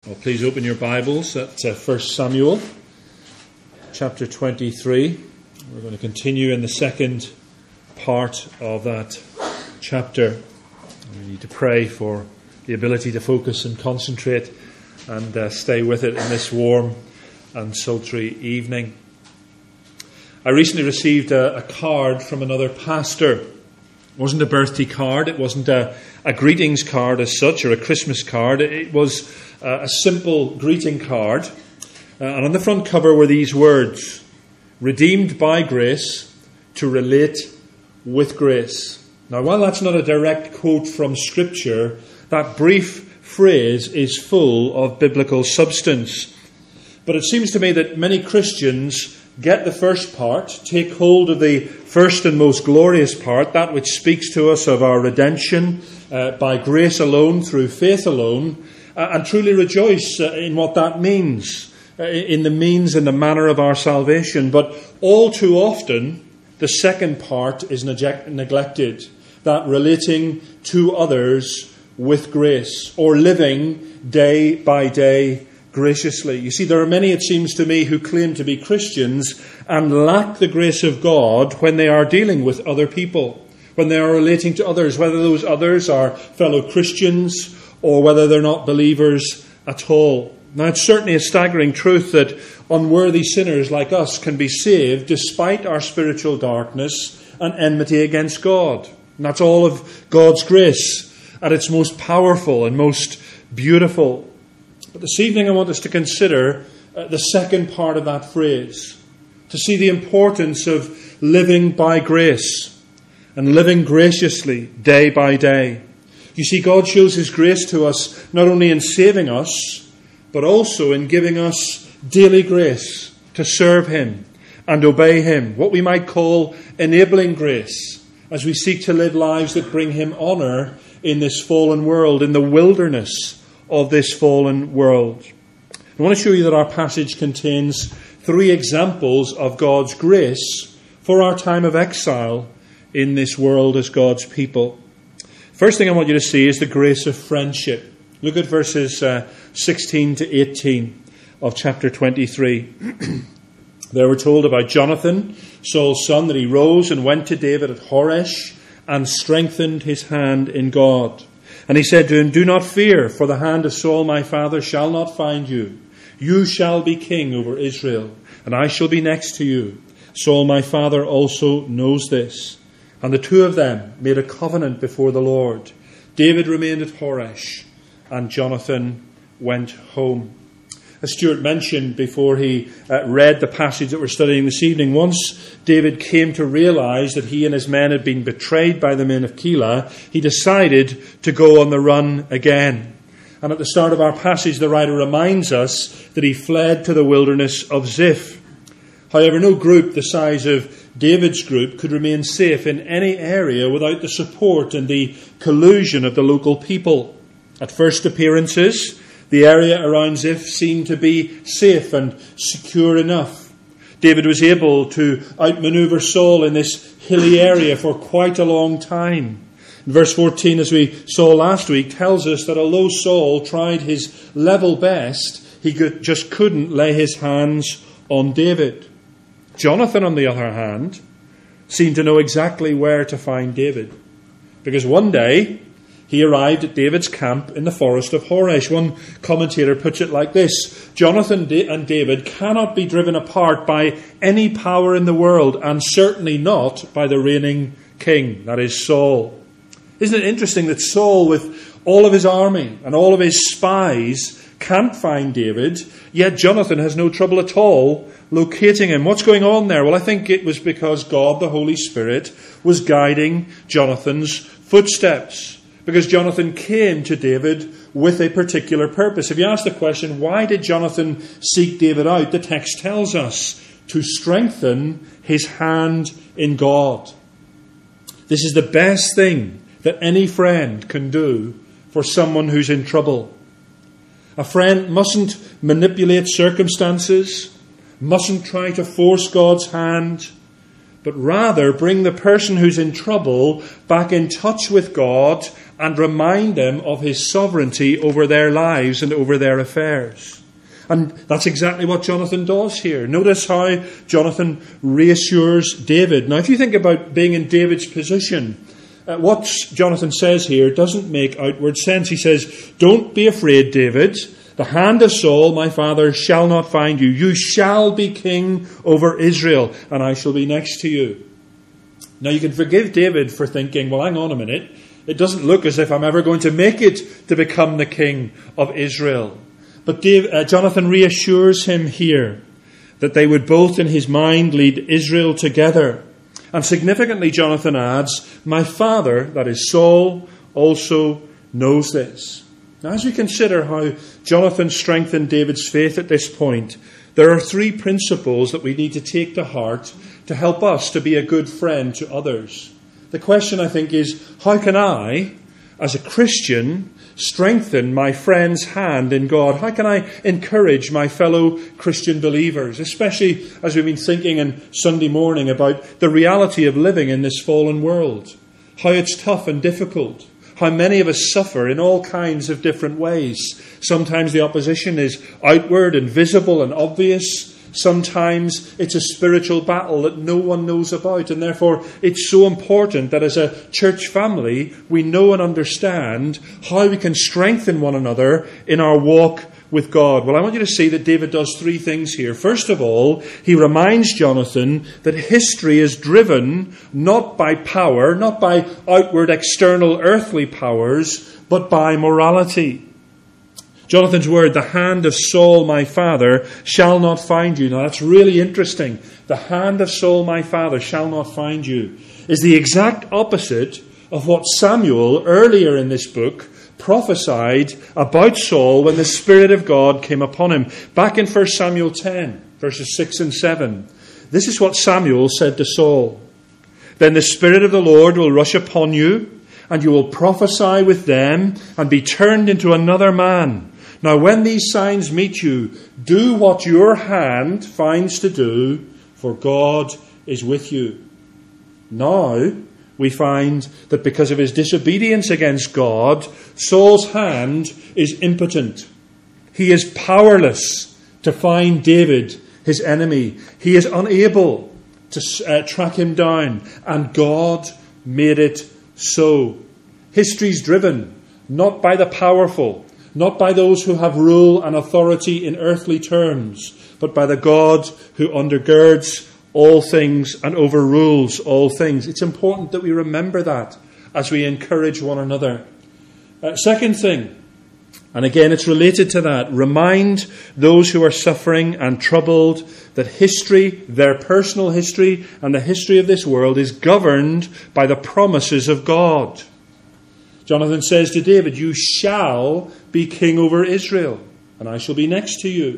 Well, please open your Bibles at 1 Samuel chapter 23. We're going to continue in the second part of that chapter. We need to pray for the ability to focus and concentrate and stay with it in this warm and sultry evening. I recently received a card from another pastor. It wasn't a birthday card, it wasn't a greetings card as such, or a Christmas card. It was a simple greeting card. And on the front cover were these words: redeemed by grace to relate with grace. Now, while that's not a direct quote from Scripture, that brief phrase is full of biblical substance. But it seems to me that many Christians get the first part, take hold of the first and most glorious part, that which speaks to us of our redemption by grace alone, through faith alone, and truly rejoice in what that means, in the means and the manner of our salvation. But all too often, the second part is neglected, that relating to others with grace, or living day by day graciously. You see, there are many, it seems to me, who claim to be Christians and lack the grace of God when they are dealing with other people, when they are relating to others, whether those others are fellow Christians or whether they're not believers at all. Now, it's certainly a staggering truth that unworthy sinners like us can be saved despite our spiritual darkness and enmity against God. And that's all of God's grace at its most powerful and most beautiful. But this evening I want us to consider the second part of that phrase, to see the importance of living by grace and living graciously day by day. You see, God shows His grace to us not only in saving us, but also in giving us daily grace to serve Him and obey Him, what we might call enabling grace, as we seek to live lives that bring Him honour in this fallen world, in the wilderness of this fallen world. I want to show you that our passage contains three examples of God's grace for our time of exile in this world as God's people. First thing I want you to see is the grace of friendship. Look at verses 16 to 18 of chapter 23. There we're told about Jonathan, Saul's son, that he rose and went to David at Horesh and strengthened his hand in God. And he said to him, "Do not fear, for the hand of Saul my father shall not find you. You shall be king over Israel, and I shall be next to you. Saul my father also knows this." And the two of them made a covenant before the Lord. David remained at Horesh, and Jonathan went home. As Stuart mentioned before he read the passage that we're studying this evening, once David came to realize that he and his men had been betrayed by the men of Keilah, he decided to go on the run again. And at the start of our passage, the writer reminds us that he fled to the wilderness of Ziph. However, no group the size of David's group could remain safe in any area without the support and the collusion of the local people. At first appearances, the area around Ziph seemed to be safe and secure enough. David was able to outmaneuver Saul in this hilly area for quite a long time. Verse 14, as we saw last week, tells us that although Saul tried his level best, he just couldn't lay his hands on David. Jonathan, on the other hand, seemed to know exactly where to find David, because one day he arrived at David's camp in the forest of Horesh. One commentator puts it like this: Jonathan and David cannot be driven apart by any power in the world, and certainly not by the reigning king, that is Saul. Isn't it interesting that Saul, with all of his army and all of his spies, can't find David, yet Jonathan has no trouble at all locating him? What's going on there? Well, I think it was because God, the Holy Spirit, was guiding Jonathan's footsteps. Because Jonathan came to David with a particular purpose. If you ask the question, why did Jonathan seek David out? The text tells us to strengthen his hand in God. This is the best thing that any friend can do for someone who's in trouble. A friend mustn't manipulate circumstances, mustn't try to force God's hand, but rather bring the person who's in trouble back in touch with God and remind them of his sovereignty over their lives and over their affairs. And that's exactly what Jonathan does here. Notice how Jonathan reassures David. Now, if you think about being in David's position, what Jonathan says here doesn't make outward sense. He says, "Don't be afraid, David. The hand of Saul, my father, shall not find you. You shall be king over Israel, and I shall be next to you." Now, you can forgive David for thinking, well, hang on a minute. It doesn't look as if I'm ever going to make it to become the king of Israel. But Jonathan reassures him here that they would both in his mind lead Israel together. And significantly, Jonathan adds, "My father," that is Saul, "also knows this." Now, as we consider how Jonathan strengthened David's faith at this point, there are three principles that we need to take to heart to help us to be a good friend to others. The question, I think, is, how can I, as a Christian, strengthen my friend's hand in God? How can I encourage my fellow Christian believers, especially as we've been thinking on Sunday morning about the reality of living in this fallen world, how it's tough and difficult, how many of us suffer in all kinds of different ways. Sometimes the opposition is outward and visible and obvious. Sometimes it's a spiritual battle that no one knows about, and therefore it's so important that as a church family we know and understand how we can strengthen one another in our walk with God. Well, I want you to see that David does three things here. First of all, he reminds Jonathan that history is driven not by power, not by outward external earthly powers, but by morality. Jonathan's word, "The hand of Saul my father shall not find you." Now that's really interesting. "The hand of Saul my father shall not find you" is the exact opposite of what Samuel earlier in this book prophesied about Saul when the Spirit of God came upon him. Back in 1 Samuel 10, verses 6 and 7. This is what Samuel said to Saul. "Then the Spirit of the Lord will rush upon you, and you will prophesy with them and be turned into another man. Now when these signs meet you, do what your hand finds to do, for God is with you." Now we find that because of his disobedience against God, Saul's hand is impotent. He is powerless to find David, his enemy. He is unable to track him down, and God made it so. History's driven not by the powerful, not by those who have rule and authority in earthly terms, but by the God who undergirds all things and overrules all things. It's important that we remember that as we encourage one another. Second thing, and again it's related to that, remind those who are suffering and troubled that history, their personal history and the history of this world, is governed by the promises of God. Jonathan says to David, "You shall be king over Israel, and I shall be next to you."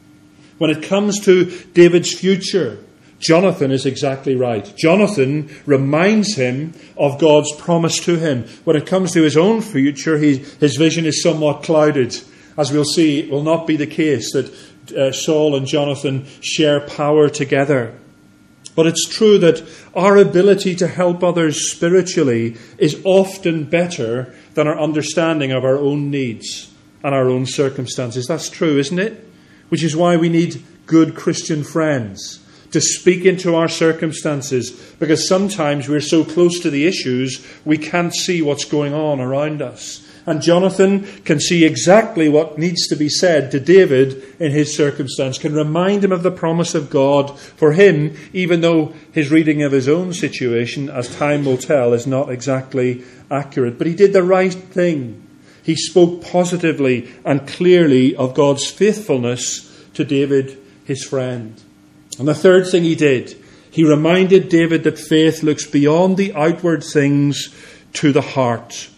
When it comes to David's future, Jonathan is exactly right. Jonathan reminds him of God's promise to him. When it comes to his own future, his vision is somewhat clouded. As we'll see, it will not be the case that Saul and Jonathan share power together. But it's true that our ability to help others spiritually is often better than our understanding of our own needs and our own circumstances. That's true, isn't it? Which is why we need good Christian friends to speak into our circumstances, because sometimes we're so close to the issues we can't see what's going on around us. And Jonathan can see exactly what needs to be said to David in his circumstance, can remind him of the promise of God for him, even though his reading of his own situation, as time will tell, is not exactly accurate. But he did the right thing. He spoke positively and clearly of God's faithfulness to David, his friend. And the third thing he did, he reminded David that faith looks beyond the outward things to the heart.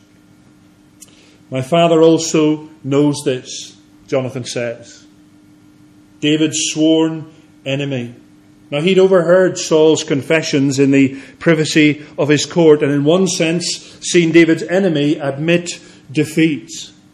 "My father also knows this," Jonathan says. David's sworn enemy. Now, he'd overheard Saul's confessions in the privacy of his court, and in one sense seen David's enemy admit defeat.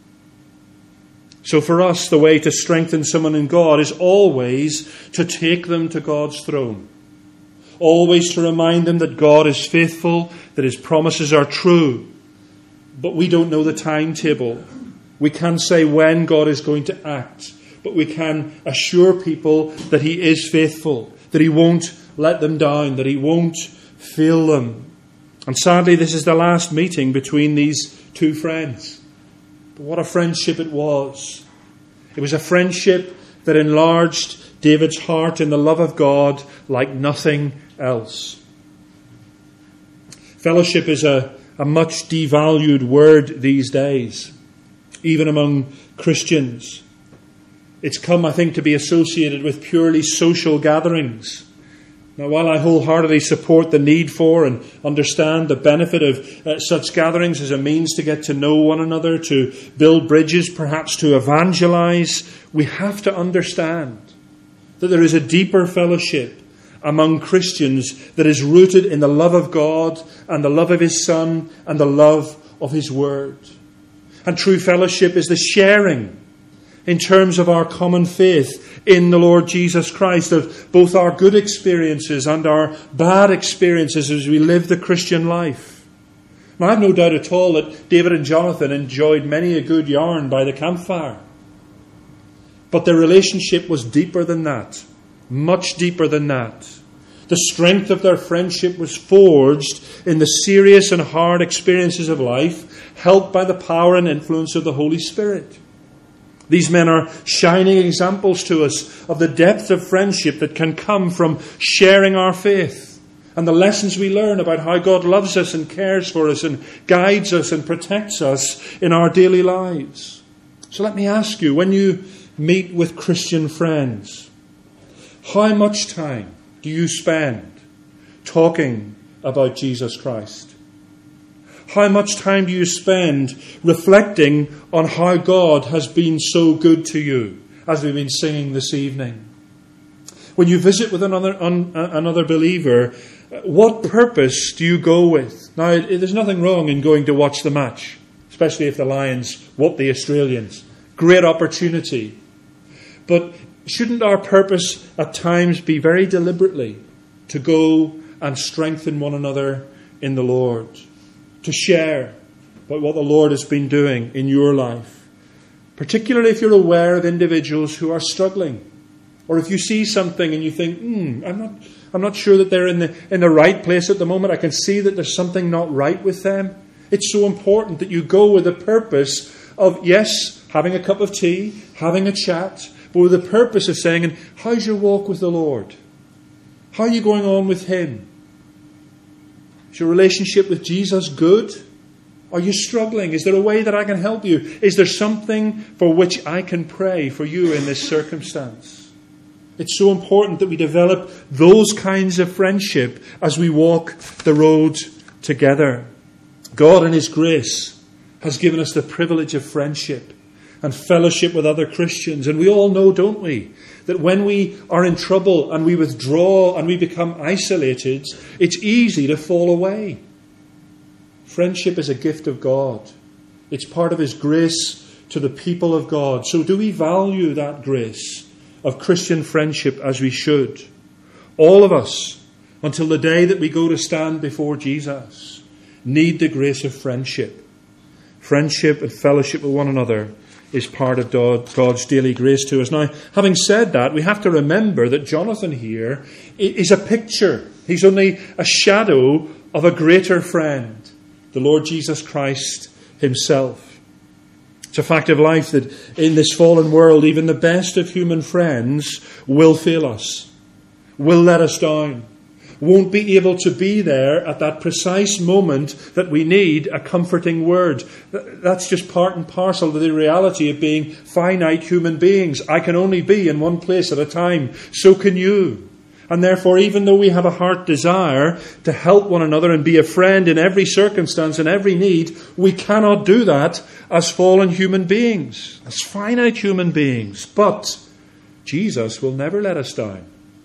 So for us, the way to strengthen someone in God is always to take them to God's throne. Always to remind them that God is faithful, that his promises are true. but we don't know the timetable. We can't say when God is going to act, but we can assure people that he is faithful, that he won't let them down, that he won't fail them. And sadly, this is the last meeting between these two friends. But what a friendship it was. It was a friendship that enlarged David's heart in the love of God like nothing else. Fellowship is a much devalued word these days, even among Christians. It's come, I think, to be associated with purely social gatherings. Now, while I wholeheartedly support the need for and understand the benefit of such gatherings as a means to get to know one another, to build bridges, perhaps to evangelize, we have to understand that there is a deeper fellowship among Christians that is rooted in the love of God and the love of his Son and the love of his Word. And true fellowship is the sharing in terms of our common faith in the Lord Jesus Christ, of both our good experiences and our bad experiences as we live the Christian life. Now, I have no doubt at all that David and Jonathan enjoyed many a good yarn by the campfire. But their relationship was deeper than that, much deeper than that. The strength of their friendship was forged in the serious and hard experiences of life, helped by the power and influence of the Holy Spirit. These men are shining examples to us of the depth of friendship that can come from sharing our faith and the lessons we learn about how God loves us and cares for us and guides us and protects us in our daily lives. So let me ask you, when you meet with Christian friends, how much time do you spend talking about Jesus Christ? How much time do you spend reflecting on how God has been so good to you, as we've been singing this evening? When you visit with another believer, what purpose do you go with? Now, there's nothing wrong in going to watch the match, especially if the Lions whoop the Australians. Great opportunity. But shouldn't our purpose at times be very deliberately to go and strengthen one another in the Lord? To share about what the Lord has been doing in your life. Particularly if you're aware of individuals who are struggling. Or if you see something and you think, I'm not sure that they're in the right place at the moment. I can see that there's something not right with them. It's so important that you go with the purpose of, yes, having a cup of tea, having a chat, but with the purpose of saying, and how's your walk with the Lord? How are you going on with him? Is your relationship with Jesus good? Are you struggling? Is there a way that I can help you? Is there something for which I can pray for you in this circumstance? It's so important that we develop those kinds of friendship as we walk the road together. God in his grace has given us the privilege of friendship and fellowship with other Christians. And we all know, don't we, that when we are in trouble and we withdraw and we become isolated, it's easy to fall away. Friendship is a gift of God. It's part of his grace to the people of God. So do we value that grace of Christian friendship as we should? All of us, until the day that we go to stand before Jesus, need the grace of friendship. Friendship and fellowship with one another is part of God's daily grace to us. Now, having said that, we have to remember that Jonathan here is a picture. He's only a shadow of a greater friend, the Lord Jesus Christ himself. It's a fact of life that in this fallen world, even the best of human friends will fail us, will let us down, won't be able to be there at that precise moment that we need a comforting word. That's just part and parcel of the reality of being finite human beings. I can only be in one place at a time. So can you. And therefore, even though we have a heart desire to help one another and be a friend in every circumstance and every need, we cannot do that as fallen human beings, as finite human beings. But Jesus will never let us down.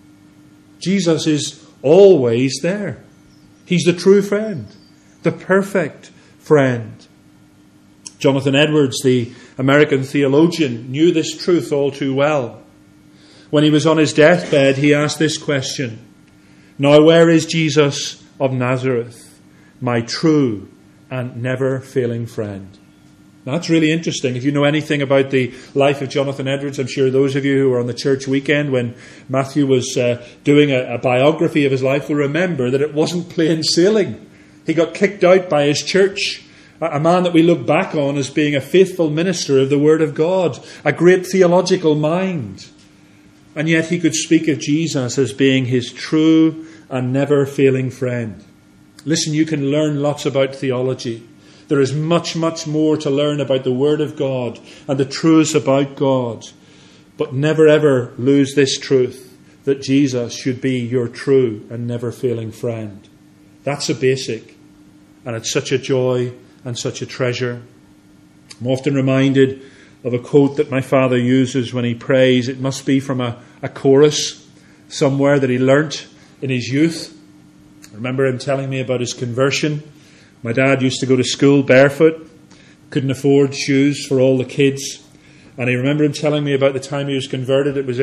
Jesus is always there. He's the true friend, the perfect friend. Jonathan Edwards, the American theologian, knew this truth all too well. When he was on his deathbed, he asked this question: "Now where is Jesus of Nazareth, my true and never failing friend. Now, that's really interesting. If you know anything about the life of Jonathan Edwards, I'm sure those of you who were on the church weekend when Matthew was doing a biography of his life will remember that it wasn't plain sailing. He got kicked out by his church, a man that we look back on as being a faithful minister of the Word of God, a great theological mind. And yet he could speak of Jesus as being his true and never failing friend. Listen, you can learn lots about theology. There is much, much more to learn about the Word of God and the truths about God. But never ever lose this truth, that Jesus should be your true and never failing friend. That's a basic. And it's such a joy and such a treasure. I'm often reminded of a quote that my father uses when he prays. It must be from a chorus somewhere that he learnt in his youth. I remember him telling me about his conversion. My dad used to go to school barefoot, couldn't afford shoes for all the kids. And I remember him telling me about the time he was converted. It was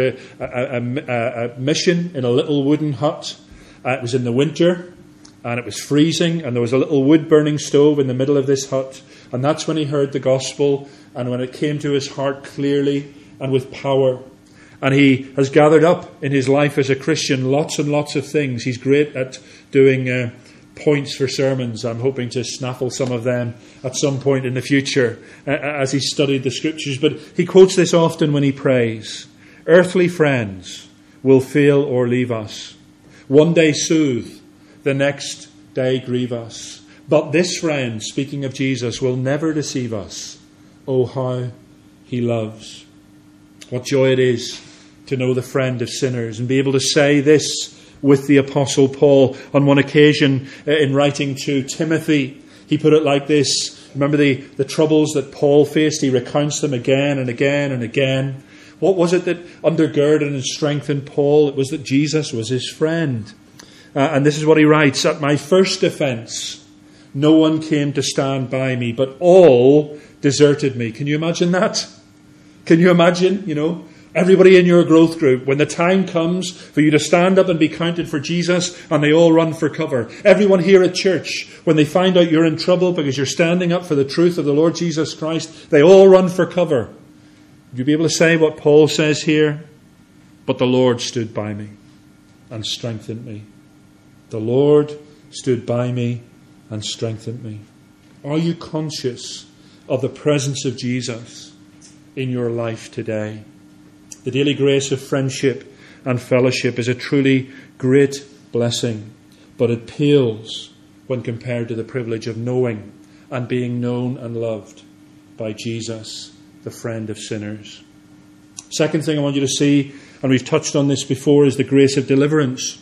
a mission in a little wooden hut. It was in the winter and it was freezing and there was a little wood burning stove in the middle of this hut. And that's when he heard the gospel and when it came to his heart clearly and with power. And he has gathered up in his life as a Christian lots and lots of things. He's great at doing points for sermons. I'm hoping to snaffle some of them at some point in the future as he studied the Scriptures. But he quotes this often when he prays. Earthly friends will fail or leave us. One day soothe, the next day grieve us. But this friend, speaking of Jesus, will never deceive us. Oh, how he loves. What joy it is to know the friend of sinners and be able to say this with the Apostle Paul. On one occasion in writing to Timothy, he put it like this. Remember the troubles that Paul faced? He recounts them again and again and again. What was it that undergirded and strengthened Paul? It was that Jesus was his friend. And this is what he writes. At my first offence, no one came to stand by me, but all deserted me. Can you imagine that? Can you imagine, everybody in your growth group, when the time comes for you to stand up and be counted for Jesus, and they all run for cover. Everyone here at church, when they find out you're in trouble because you're standing up for the truth of the Lord Jesus Christ, they all run for cover. Would you be able to say what Paul says here? But the Lord stood by me and strengthened me. The Lord stood by me and strengthened me. Are you conscious of the presence of Jesus in your life today? The daily grace of friendship and fellowship is a truly great blessing, but it pales when compared to the privilege of knowing and being known and loved by Jesus, the friend of sinners. Second thing I want you to see, and we've touched on this before, is the grace of deliverance.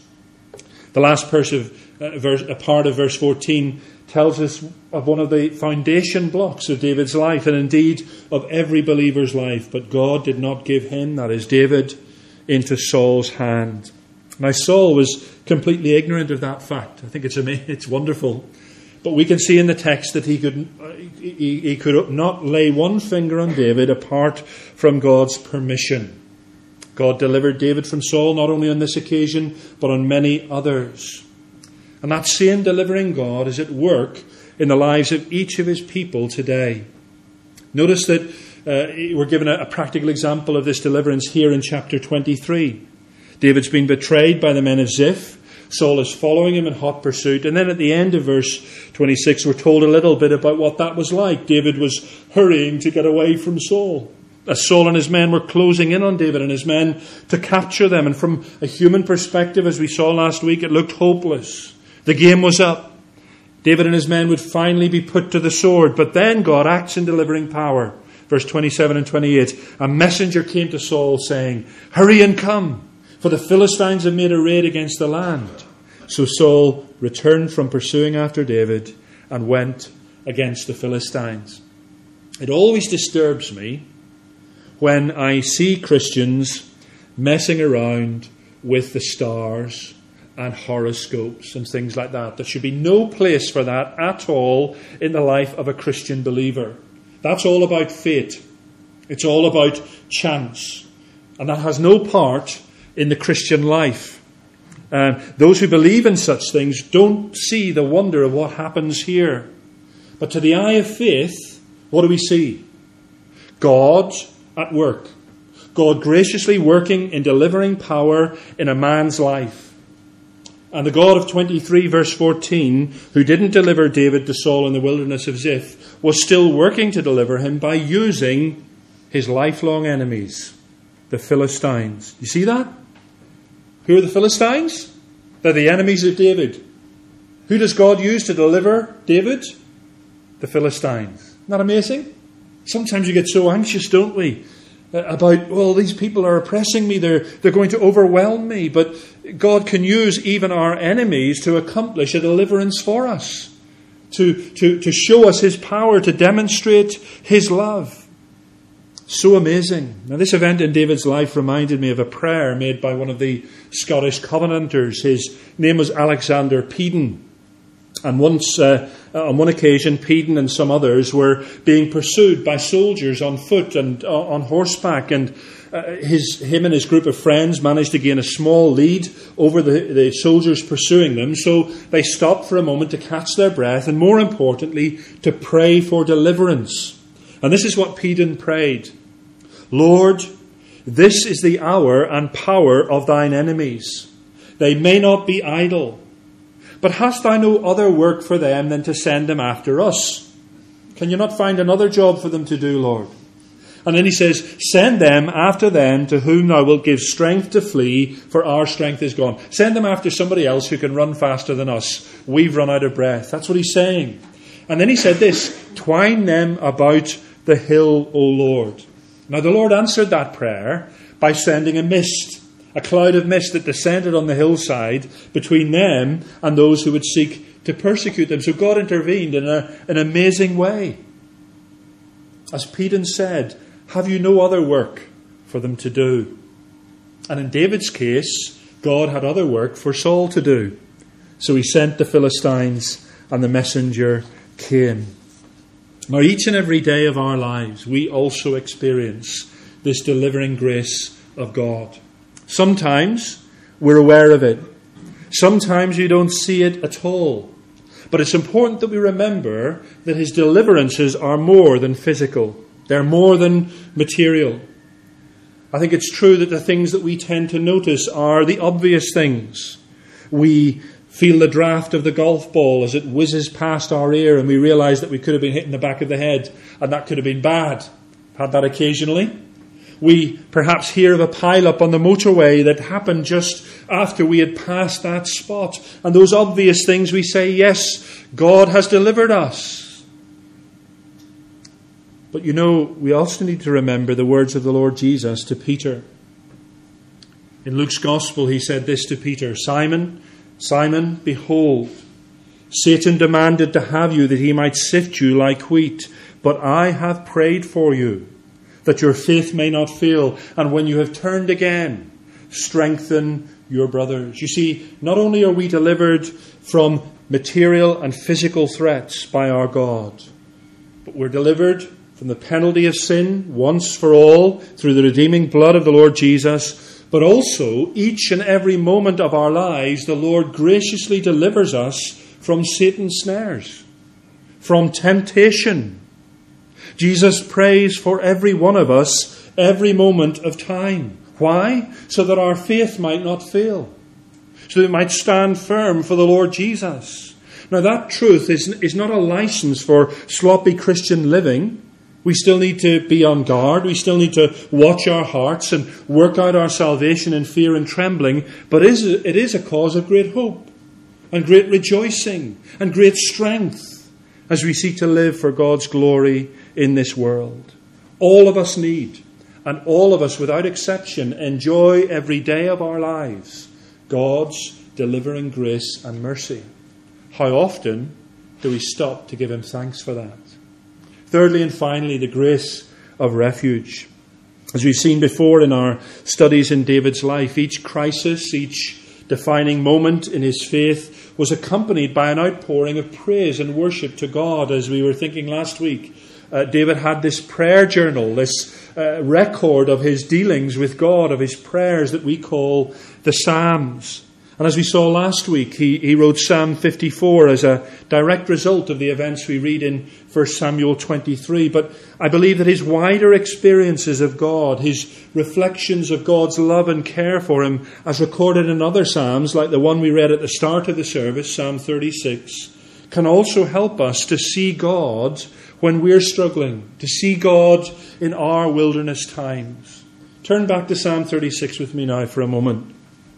The last part of verse 14 tells us of one of the foundation blocks of David's life, and indeed of every believer's life. But God did not give him, that is David, into Saul's hand. Now Saul was completely ignorant of that fact. I think it's wonderful. But we can see in the text that he could not lay one finger on David apart from God's permission. God delivered David from Saul not only on this occasion, but on many others. And that same delivering God is at work in the lives of each of his people today. Notice that we're given a practical example of this deliverance here in chapter 23. David's been betrayed by the men of Ziph. Saul is following him in hot pursuit. And then at the end of verse 26, we're told a little bit about what that was like. David was hurrying to get away from Saul, as Saul and his men were closing in on David and his men to capture them. And from a human perspective, as we saw last week, it looked hopeless. The game was up. David and his men would finally be put to the sword. But then God acts in delivering power. Verse 27 and 28. A messenger came to Saul saying, "Hurry and come, for the Philistines have made a raid against the land." So Saul returned from pursuing after David and went against the Philistines. It always disturbs me when I see Christians messing around with the stars and horoscopes and things like that. There should be no place for that at all in the life of a Christian believer. That's all about fate. It's all about chance. And that has no part in the Christian life. Those who believe in such things don't see the wonder of what happens here. But to the eye of faith, what do we see? God at work. God graciously working in delivering power in a man's life. And the God of 23 verse 14, who didn't deliver David to Saul in the wilderness of Ziph, was still working to deliver him by using his lifelong enemies, the Philistines. You see that? Who are the Philistines? They're the enemies of David. Who does God use to deliver David? The Philistines. Isn't that amazing? Sometimes you get so anxious, don't we? About, well, these people are oppressing me, they're going to overwhelm me. But God can use even our enemies to accomplish a deliverance for us, to show us his power, to demonstrate his love. So amazing. Now, this event in David's life reminded me of a prayer made by one of the Scottish Covenanters. His name was Alexander Peden. And once, on one occasion, Peden and some others were being pursued by soldiers on foot and on horseback. And him and his group of friends managed to gain a small lead over the soldiers pursuing them. So they stopped for a moment to catch their breath and, more importantly, to pray for deliverance. And this is what Peden prayed. Lord, this is the hour and power of thine enemies. They may not be idle. But hast thou no other work for them than to send them after us? Can you not find another job for them to do, Lord? And then he says, send them after them to whom thou wilt give strength to flee, for our strength is gone. Send them after somebody else who can run faster than us. We've run out of breath. That's what he's saying. And then he said this, twine them about the hill, O Lord. Now the Lord answered that prayer by sending a mist. A cloud of mist that descended on the hillside between them and those who would seek to persecute them. So God intervened in an amazing way. As Peden said, have you no other work for them to do? And in David's case, God had other work for Saul to do. So he sent the Philistines and the messenger came. Now each and every day of our lives, we also experience this delivering grace of God. Sometimes we're aware of it. Sometimes you don't see it at all. But it's important that we remember that his deliverances are more than physical. They're more than material. I think it's true that the things that we tend to notice are the obvious things. We feel the draft of the golf ball as it whizzes past our ear and we realise that we could have been hit in the back of the head and that could have been bad. Had that occasionally. We perhaps hear of a pile-up on the motorway that happened just after we had passed that spot. And those obvious things we say, yes, God has delivered us. But you know, we also need to remember the words of the Lord Jesus to Peter. In Luke's Gospel, he said this to Peter, Simon, Simon, behold, Satan demanded to have you that he might sift you like wheat, but I have prayed for you, that your faith may not fail, and when you have turned again, strengthen your brothers. You see, not only are we delivered from material and physical threats by our God, but we're delivered from the penalty of sin once for all through the redeeming blood of the Lord Jesus, but also each and every moment of our lives, the Lord graciously delivers us from Satan's snares, from temptation. Jesus prays for every one of us every moment of time. Why? So that our faith might not fail. So that it might stand firm for the Lord Jesus. Now that truth is not a license for sloppy Christian living. We still need to be on guard. We still need to watch our hearts and work out our salvation in fear and trembling. But it is a cause of great hope and great rejoicing and great strength as we seek to live for God's glory in this world. All of us need, and all of us without exception, enjoy every day of our lives God's delivering grace and mercy. How often do we stop to give him thanks for that? Thirdly and finally, the grace of refuge. As we've seen before in our studies in David's life, each crisis, each defining moment in his faith was accompanied by an outpouring of praise and worship to God. As we were thinking last week, David had this prayer journal, this record of his dealings with God, of his prayers that we call the Psalms. And as we saw last week, he wrote Psalm 54 as a direct result of the events we read in 1 Samuel 23. But I believe that his wider experiences of God, his reflections of God's love and care for him, as recorded in other psalms, like the one we read at the start of the service, Psalm 36, can also help us to see God when we're struggling, to see God in our wilderness times. Turn back to Psalm 36 with me now for a moment.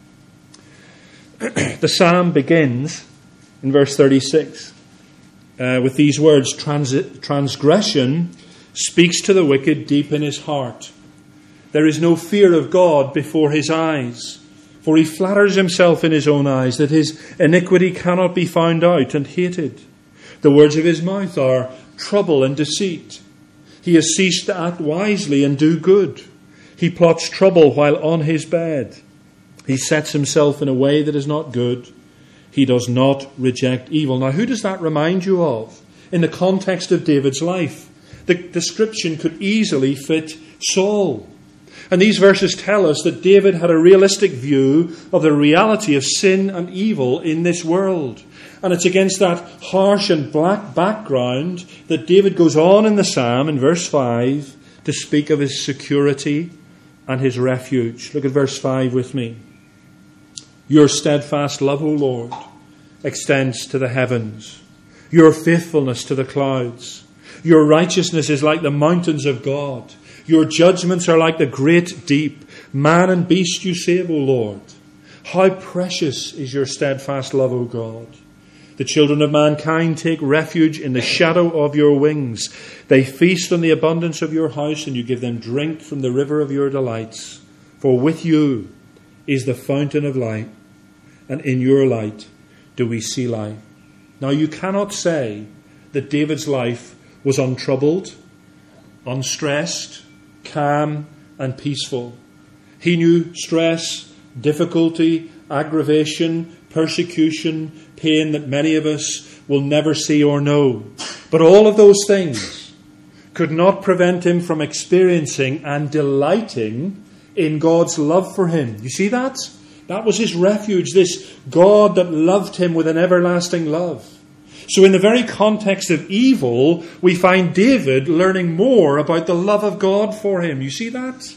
The psalm begins in verse 36 with these words, transgression speaks to the wicked deep in his heart. There is no fear of God before his eyes, for he flatters himself in his own eyes that his iniquity cannot be found out and hated. The words of his mouth are trouble and deceit. He has ceased to act wisely and do good. He plots trouble while on his bed. He sets himself in a way that is not good. He does not reject evil. Now, who does that remind you of in the context of David's life? The description could easily fit Saul. And these verses tell us that David had a realistic view of the reality of sin and evil in this world. And it's against that harsh and black background that David goes on in the psalm in verse 5 to speak of his security and his refuge. Look at verse 5 with me. Your steadfast love, O Lord, extends to the heavens. Your faithfulness to the clouds. Your righteousness is like the mountains of God. Your judgments are like the great deep. Man and beast you save, O Lord. How precious is your steadfast love, O God. The children of mankind take refuge in the shadow of your wings. They feast on the abundance of your house, and you give them drink from the river of your delights. For with you is the fountain of light, and in your light do we see life. Now you cannot say that David's life was untroubled, unstressed, calm and peaceful. He knew stress, difficulty, aggravation, persecution, pain that many of us will never see or know. But all of those things could not prevent him from experiencing and delighting in God's love for him. You see that? That was his refuge, this God that loved him with an everlasting love. So in the very context of evil, we find David learning more about the love of God for him. You see that?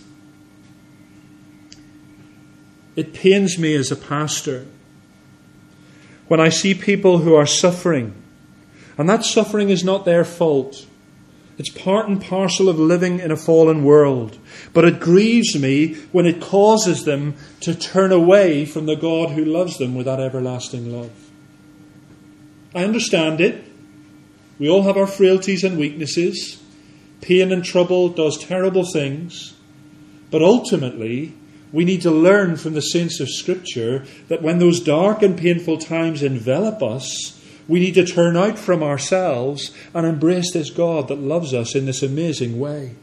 It pains me as a pastor when I see people who are suffering, and that suffering is not their fault. It's part and parcel of living in a fallen world. But it grieves me when it causes them to turn away from the God who loves them with that everlasting love. I understand it. We all have our frailties and weaknesses. Pain and trouble does terrible things. But ultimately, we need to learn from the saints of Scripture that when those dark and painful times envelop us, we need to turn out from ourselves and embrace this God that loves us in this amazing way.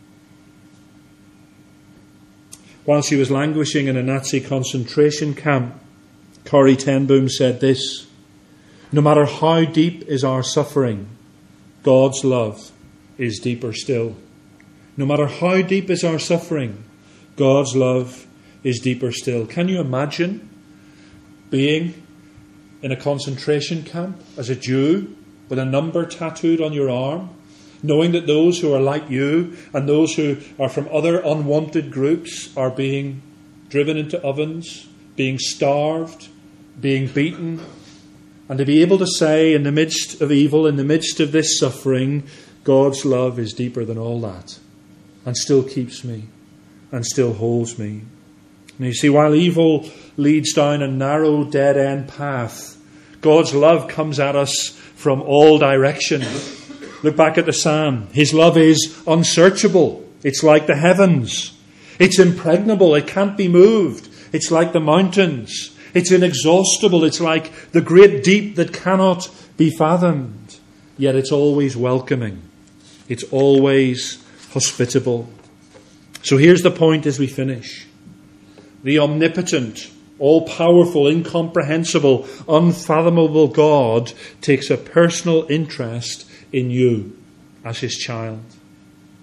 Whilst he was languishing in a Nazi concentration camp, Corrie ten Boom said this: no matter how deep is our suffering, God's love is deeper still. No matter how deep is our suffering, God's love is deeper still. Can you imagine being in a concentration camp as a Jew with a number tattooed on your arm, knowing that those who are like you and those who are from other unwanted groups are being driven into ovens, being starved, being beaten, and to be able to say in the midst of evil, in the midst of this suffering, God's love is deeper than all that and still keeps me and still holds me. And you see, while evil leads down a narrow dead-end path, God's love comes at us from all directions. Look back at the psalm. His love is unsearchable. It's like the heavens. It's impregnable. It can't be moved. It's like the mountains. It's inexhaustible. It's like the great deep that cannot be fathomed. Yet it's always welcoming. It's always hospitable. So here's the point as we finish. The omnipotent, all-powerful, incomprehensible, unfathomable God takes a personal interest in you as his child.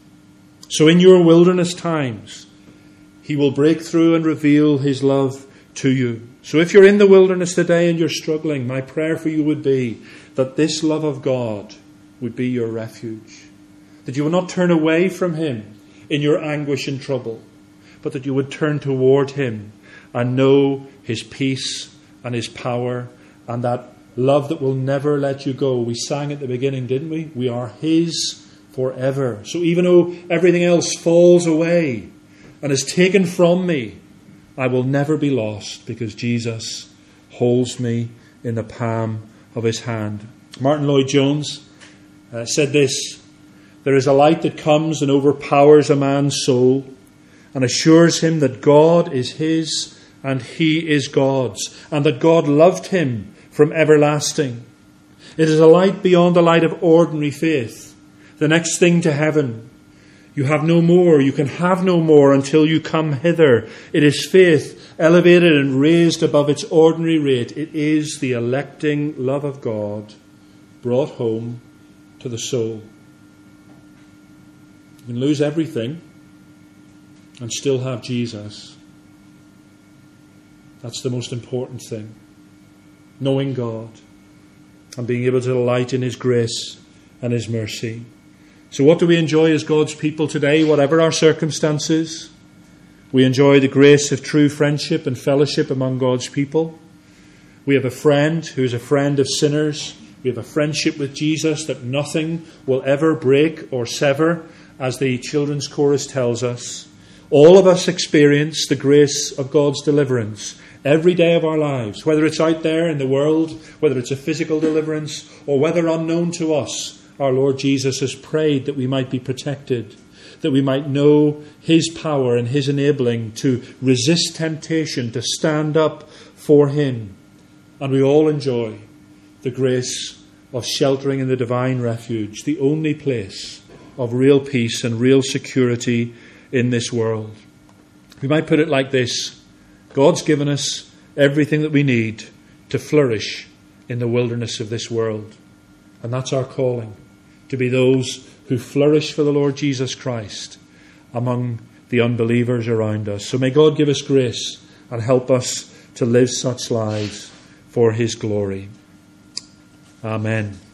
So in your wilderness times, he will break through and reveal his love to you. So if you're in the wilderness today and you're struggling, my prayer for you would be that this love of God would be your refuge. That you will not turn away from him in your anguish and trouble, but that you would turn toward him and know his peace and his power and that love that will never let you go. We sang at the beginning, didn't we? We are his forever. So even though everything else falls away and is taken from me, I will never be lost because Jesus holds me in the palm of his hand. Martin Lloyd-Jones said this: there is a light that comes and overpowers a man's soul and assures him that God is his and he is God's, and that God loved him from everlasting. It is a light beyond the light of ordinary faith, the next thing to heaven. You have no more, you can have no more until you come hither. It is faith elevated and raised above its ordinary rate. It is the electing love of God brought home to the soul. You can lose everything and still have Jesus. That's the most important thing. Knowing God and being able to delight in his grace and his mercy. So what do we enjoy as God's people today, whatever our circumstances? We enjoy the grace of true friendship and fellowship among God's people. We have a friend who is a friend of sinners. We have a friendship with Jesus that nothing will ever break or sever, as the children's chorus tells us. All of us experience the grace of God's deliverance every day of our lives, whether it's out there in the world, whether it's a physical deliverance, or whether unknown to us. Our Lord Jesus has prayed that we might be protected, that we might know his power and his enabling to resist temptation, to stand up for him. And we all enjoy the grace of sheltering in the divine refuge, the only place of real peace and real security in this world. We might put it like this: God's given us everything that we need to flourish in the wilderness of this world. And that's our calling, to be those who flourish for the Lord Jesus Christ among the unbelievers around us. So may God give us grace and help us to live such lives for his glory. Amen.